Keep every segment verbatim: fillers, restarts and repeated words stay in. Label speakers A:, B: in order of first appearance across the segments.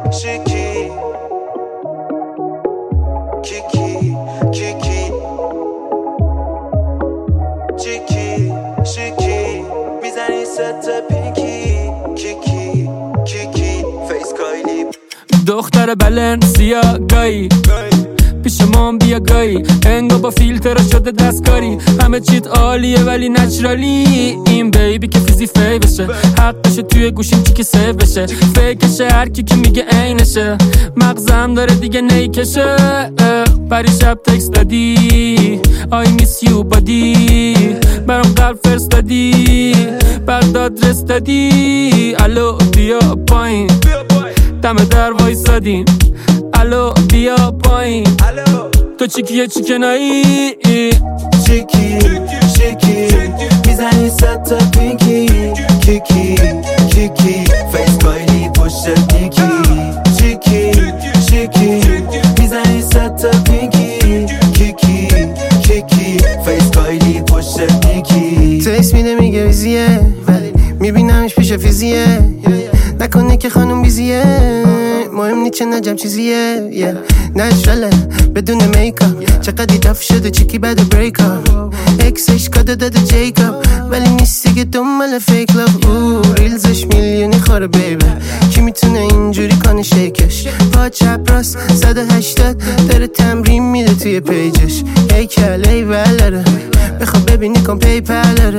A: شیکی کیکی کیکی چیکی شیکی میزنی ست پینکی کیکی کیکی فیس کایلی
B: دختر بلنسیا گایی پیش من بیا گایی انگا با فیلتر شده دستکاری همه چیت عالیه ولی نچرالی این بیبی که فیزی فی بشه حقشه توی گوشیم چی که سیو بشه فیکشه هر کی که میگه عینشه مغزم داره دیگه نیکشه بری شب تکست دادی I miss you body برام قلب فرستادی بعد آدرس دادی الو بیا پایین دم در وایسادیم الو بیا پایین تو چیکیه چیکنایی
A: چیکی چیکی میزنی ست پینکی کیکی کیکی فیس کایلی پشت نیکی چیکی چیکی میزنی ست پینکی کیکی کیکی فیس کایلی پشت نیکی
C: تکس میده میگه ویزیه ولی میبینمش پیش فیزیه نکنه که خانم بیزیه مهم نیچه نجم چیزیه yeah. نشرله بدون میکاپ چقدی دف شده چیکی بعد بریکاپ اکسش کاده داده جیکاپ ولی نیستی که دنبال فیک لاف او ریلزش میلیونی خوره بیبه کی میتونه اینجوری کنه شیکش پا چپ راست صد و هشتاد داره تمرین میده توی پیجش ای کله ای ولره بخواب ببینی کن پیپر داره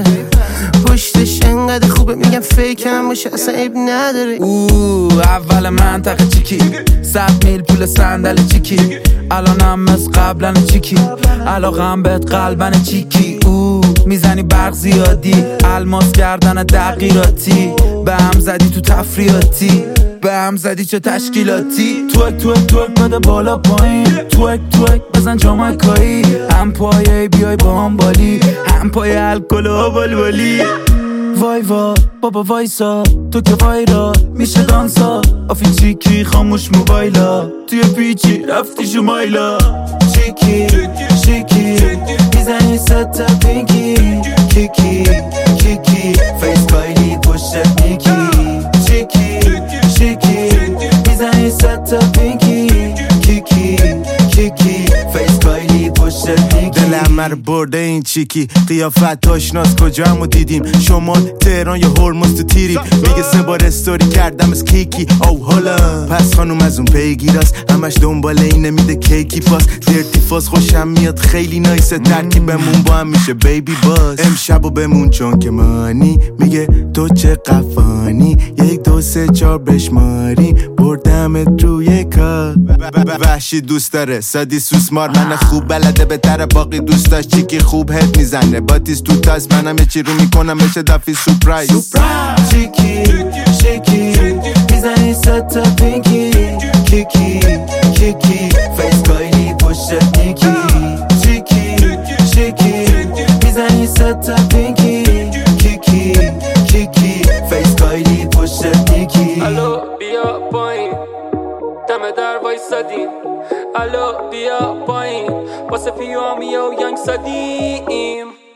C: پشتش انقدر خوبه میگم فیک هم باشه اصلا عیب نداره
D: او اول منطقه چیکی صد میل پول صندل چیکی الانم مثل قبلا چیکی علاقم بهت قلبن چیکی او میزنی برق زیادی الماس کردن دقیراتی به هم زدی تو تفریاتی به هم زدی چه تشکیلاتی توک توک توک بده بالا پایین توک توک بزن جامایکایی هم پایه بیای با هم بالی هم پایه الکل و بالبالی وای وای بابا وایسا تو که وایرا میشه دانسا آفی چیکی خاموش موبایلا توی پیچی رفتی شمایلا
A: چیکی چیکی میزنی ست پینکی کیکی کیکی فیس کایلی پشت نیکی چیکی چیکی میزنی ست پینکی کیکی کیکی فیس کایلی پشت نیکی
E: دلم مر برده این چیکی قیافت آشناس کجا همو دیدیم شمال تهران یا هرمز تو تیریم میگه سه بار استوری کردم از کیکی او حالا پس خانوم از اون پیگیراست همش دنبال اینه میده کیکی پاس درتی فاس خوشم میاد خیلی نایسه ترکیبمون با هم میشه بیبی باز امشب و بمون چون که مانی میگه تو چه قفانی یک دو سه چار بشماری بردمت روی کار وحشی دوست داره سادی سوسمار من خوب بلده بهتره باقی دوست داشت چیکی خوب هد میزنه باتیس تو تاس منم یه چی رو میکنم بشه دفی سپرایز
A: چیکی شیکی میزنی ست پینکی کیکی کیکی فیس کایلی پشت نیکی چیکی شیکی میزنی ست پینکی کیکی کیکی فیس کایلی پشت نیکی
B: الو بیا پایین دم در وایسادیم الو بیا پایین واسه پیامی و ینگ سادیم